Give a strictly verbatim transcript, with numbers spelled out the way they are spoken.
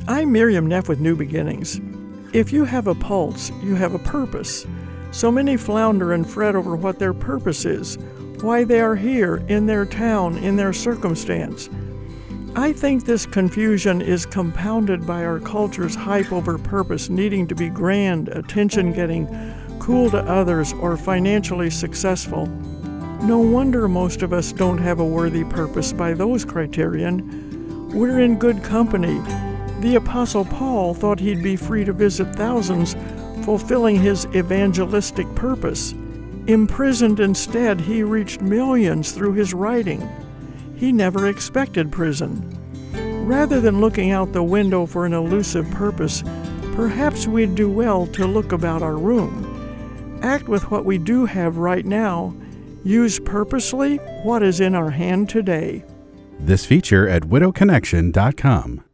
I'm Miriam Neff with New Beginnings. If you have a pulse, you have a purpose. So many flounder and fret over what their purpose is, why they are here, in their town, in their circumstance. I think this confusion is compounded by our culture's hype over purpose needing to be grand, attention-getting, cool to others, or financially successful. No wonder most of us don't have a worthy purpose by those criterion. We're in good company. The Apostle Paul thought he'd be free to visit thousands, fulfilling his evangelistic purpose. Imprisoned instead, he reached millions through his writing. He never expected prison. Rather than looking out the window for an elusive purpose, perhaps we'd do well to look about our room. Act with what we do have right now. Use purposely what is in our hand today. This feature at widow connection dot com.